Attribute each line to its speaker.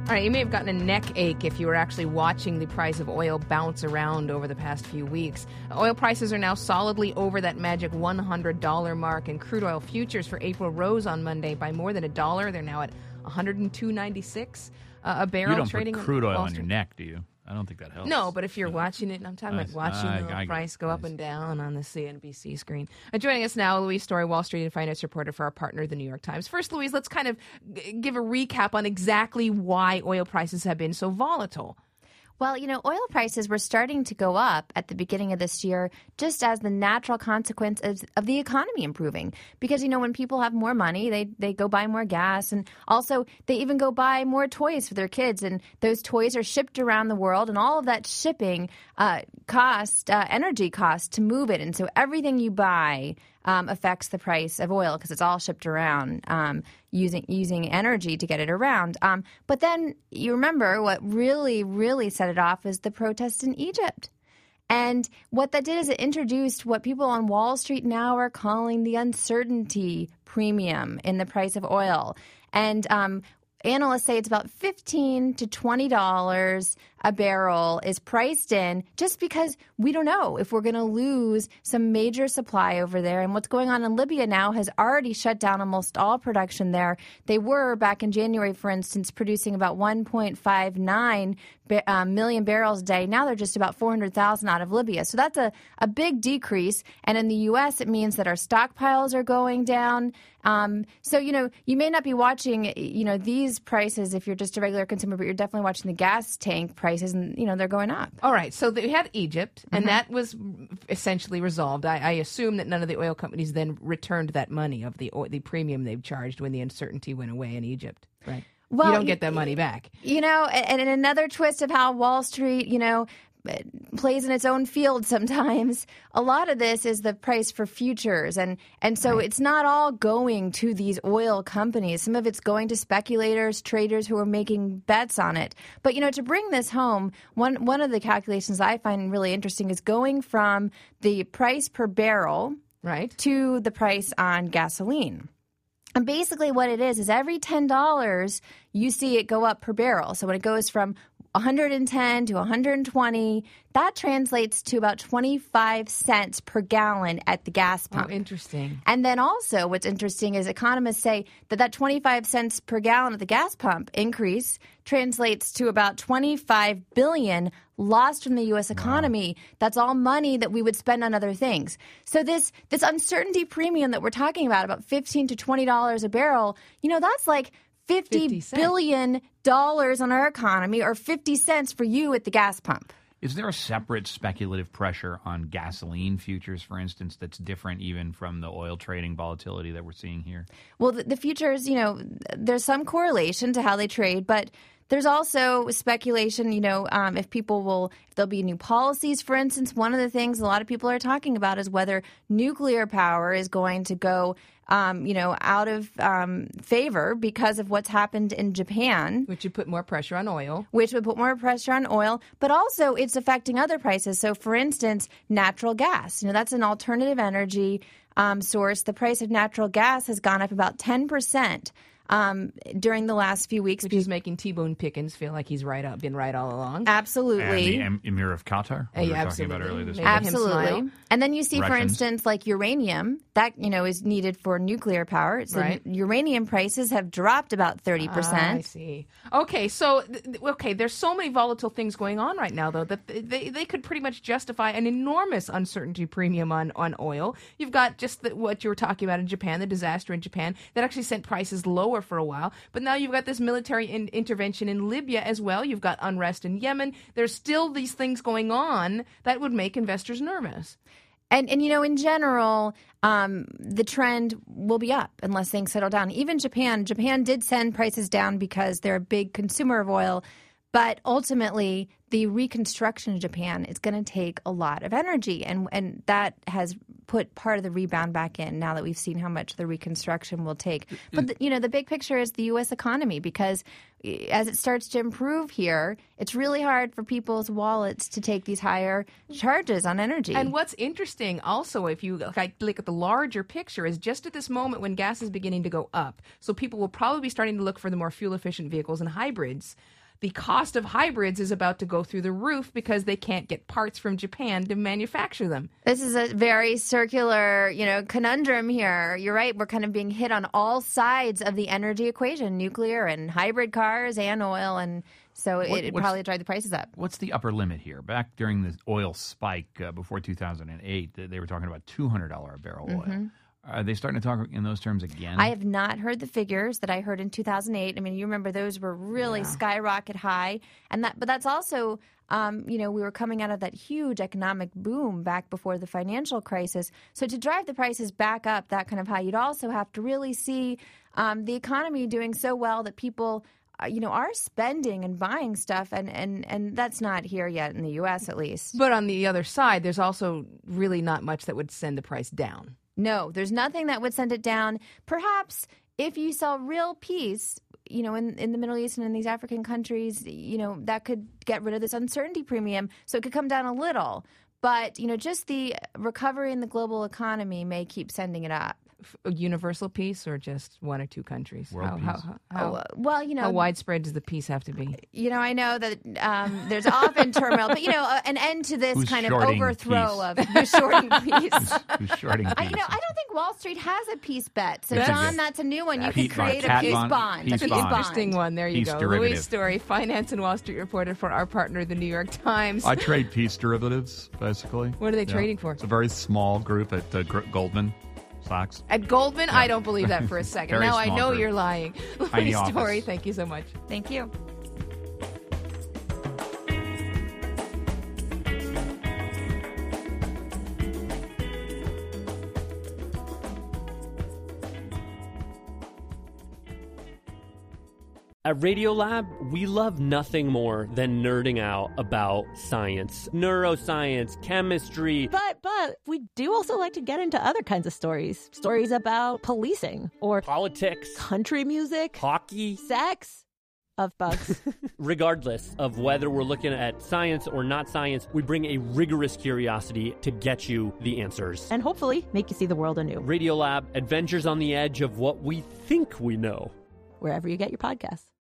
Speaker 1: All right, you may have gotten a neck ache if you were actually watching the price of oil bounce around over the past few weeks. Oil prices are now solidly over that magic $100 mark, and crude oil futures for April rose on Monday by more than $1. They're now at $102.96 a barrel.
Speaker 2: You don't
Speaker 1: trading
Speaker 2: put crude oil
Speaker 1: Wall
Speaker 2: on
Speaker 1: Street.
Speaker 2: your neck, do you? I don't think that helps.
Speaker 1: No, but if you're watching it, I'm talking about watching the
Speaker 2: I
Speaker 1: price go up and down on the CNBC screen. Joining us now, Louise Story, Wall Street and finance reporter for our partner, the New York Times. First, Louise, let's kind of give a recap on exactly why oil prices have been so volatile.
Speaker 3: Well, oil prices were starting to go up at the beginning of this year just as the natural consequence of the economy improving. Because, when people have more money, they go buy more gas. And also, they even go buy more toys for their kids. And those toys are shipped around the world. And all of that shipping energy cost to move it. And so everything you buy affects the price of oil because it's all shipped around using energy to get it around. But then you remember what really set it off is the protest in Egypt. And what that did is it introduced what people on Wall Street now are calling the uncertainty premium in the price of oil. And analysts say it's about $15 to $20 a barrel is priced in just because we don't know if we're going to lose some major supply over there. And what's going on in Libya now has already shut down almost all production there. They were, back in January, for instance, producing about 1.59 million barrels a day. Now they're just about 400,000 out of Libya. So that's a big decrease. And in the U.S., it means that our stockpiles are going down. So, you may not be watching, these prices if you're just a regular consumer, but you're definitely watching the gas tank prices and, they're going up.
Speaker 1: All right. So we had Egypt, and that was essentially resolved. I assume that none of the oil companies then returned that money of the premium they've charged when the uncertainty went away in Egypt, right? Well, you don't get that money back.
Speaker 3: And another twist of how Wall Street, plays in its own field sometimes. A lot of this is the price for futures. And so It's not all going to these oil companies. Some of it's going to speculators, traders who are making bets on it. But, to bring this home, one of the calculations I find really interesting is going from the price per barrel to the price on gasoline. And basically what it is every $10 you see it go up per barrel. So when it goes from 110 to 120, that translates to about 25 cents per gallon at the gas pump.
Speaker 1: Oh, interesting.
Speaker 3: And then also what's interesting is economists say that 25 cents per gallon at the gas pump increase translates to about 25 billion lost from the U.S. economy. Wow. That's all money that we would spend on other things. So this uncertainty premium that we're talking about $15 to $20 a barrel, that's like $50 billion on our economy, or 50 cents for you at the gas pump.
Speaker 2: Is there a separate speculative pressure on gasoline futures, for instance, that's different even from the oil trading volatility that we're seeing here?
Speaker 3: Well, the futures, there's some correlation to how they trade, but there's also speculation, if there'll be new policies. For instance, one of the things a lot of people are talking about is whether nuclear power is going to go out of favor because of what's happened in Japan.
Speaker 1: Which would put more pressure on oil.
Speaker 3: But also it's affecting other prices. So, for instance, natural gas. That's an alternative energy source. The price of natural gas has gone up about 10%. During the last few weeks.
Speaker 1: Which is making T-Bone Pickens feel like he's been right all along.
Speaker 3: Absolutely.
Speaker 2: And the Emir of Qatar, we were talking about earlier this week.
Speaker 3: Absolutely. And then you see,
Speaker 2: Russians.
Speaker 3: for instance, like uranium, that, is needed for nuclear power. So uranium prices have dropped about 30%.
Speaker 1: I see. Okay, so, there's so many volatile things going on right now, though, that they could pretty much justify an enormous uncertainty premium on oil. You've got just what you were talking about in Japan, the disaster in Japan, that actually sent prices lower for a while. But now you've got this military intervention in Libya as well. You've got unrest in Yemen. There's still these things going on that would make investors nervous.
Speaker 3: And in general, the trend will be up unless things settle down. Even Japan did send prices down because they're a big consumer of oil. But ultimately, the reconstruction of Japan is going to take a lot of energy, and that has put part of the rebound back in now that we've seen how much the reconstruction will take. But, the big picture is the U.S. economy, because as it starts to improve here, it's really hard for people's wallets to take these higher charges on energy.
Speaker 1: And what's interesting also, if you look at the larger picture, is just at this moment when gas is beginning to go up, so people will probably be starting to look for the more fuel-efficient vehicles and hybrids. The cost of hybrids is about to go through the roof because they can't get parts from Japan to manufacture them.
Speaker 3: This is a very circular, conundrum here. You're right. We're kind of being hit on all sides of the energy equation, nuclear and hybrid cars and oil. And so it'd probably drive the prices up.
Speaker 2: What's the upper limit here? Back during the oil spike before 2008, they were talking about $200 a barrel oil. Are they starting to talk in those terms again?
Speaker 3: I have not heard the figures that I heard in 2008. I mean, you remember those were really skyrocket high, but that's also, we were coming out of that huge economic boom back before the financial crisis. So to drive the prices back up that kind of high, you'd also have to really see the economy doing so well that people are spending and buying stuff, and that's not here yet in the U.S. at least.
Speaker 1: But on the other side, there's also really not much that would send the price down.
Speaker 3: No, there's nothing that would send it down. Perhaps if you saw real peace, in the Middle East and in these African countries, that could get rid of this uncertainty premium, so it could come down a little. But, just the recovery in the global economy may keep sending it up.
Speaker 1: A universal peace or just one or two countries?
Speaker 2: World peace.
Speaker 1: How widespread does the peace have to be?
Speaker 3: I know that there's often turmoil, but an end to this kind of overthrow of who's shorting peace.
Speaker 2: Who's shorting peace?
Speaker 3: I don't think Wall Street has a peace bet. So,
Speaker 2: That's
Speaker 3: John, that's a new one. You can create a peace bond.
Speaker 2: Peace
Speaker 3: An
Speaker 2: bond.
Speaker 1: Interesting one. There you
Speaker 2: Peace
Speaker 1: go.
Speaker 2: derivative.
Speaker 1: Louise Story, finance and Wall Street reporter for our partner, the New York Times.
Speaker 4: I trade peace derivatives, basically.
Speaker 1: What are they trading for?
Speaker 4: It's a very small group at Goldman Sachs.
Speaker 1: At Goldman? I don't believe that for a second.
Speaker 2: Very
Speaker 1: Now I
Speaker 2: small
Speaker 1: know
Speaker 2: group.
Speaker 1: you're lying.
Speaker 2: Tiny
Speaker 1: Louise
Speaker 2: office.
Speaker 1: Story, thank you so much.
Speaker 3: Thank you.
Speaker 5: At Radiolab, we love nothing more than nerding out about science, neuroscience, chemistry.
Speaker 6: But we do also like to get into other kinds of stories. Stories about policing or
Speaker 5: Politics,
Speaker 6: country music,
Speaker 5: hockey.
Speaker 6: sex, of bugs.
Speaker 5: Regardless of whether we're looking at science or not science, we bring a rigorous curiosity to get you the answers.
Speaker 6: And hopefully make you see the world anew.
Speaker 5: Radiolab, adventures on the edge of what we think we know.
Speaker 6: Wherever you get your podcasts.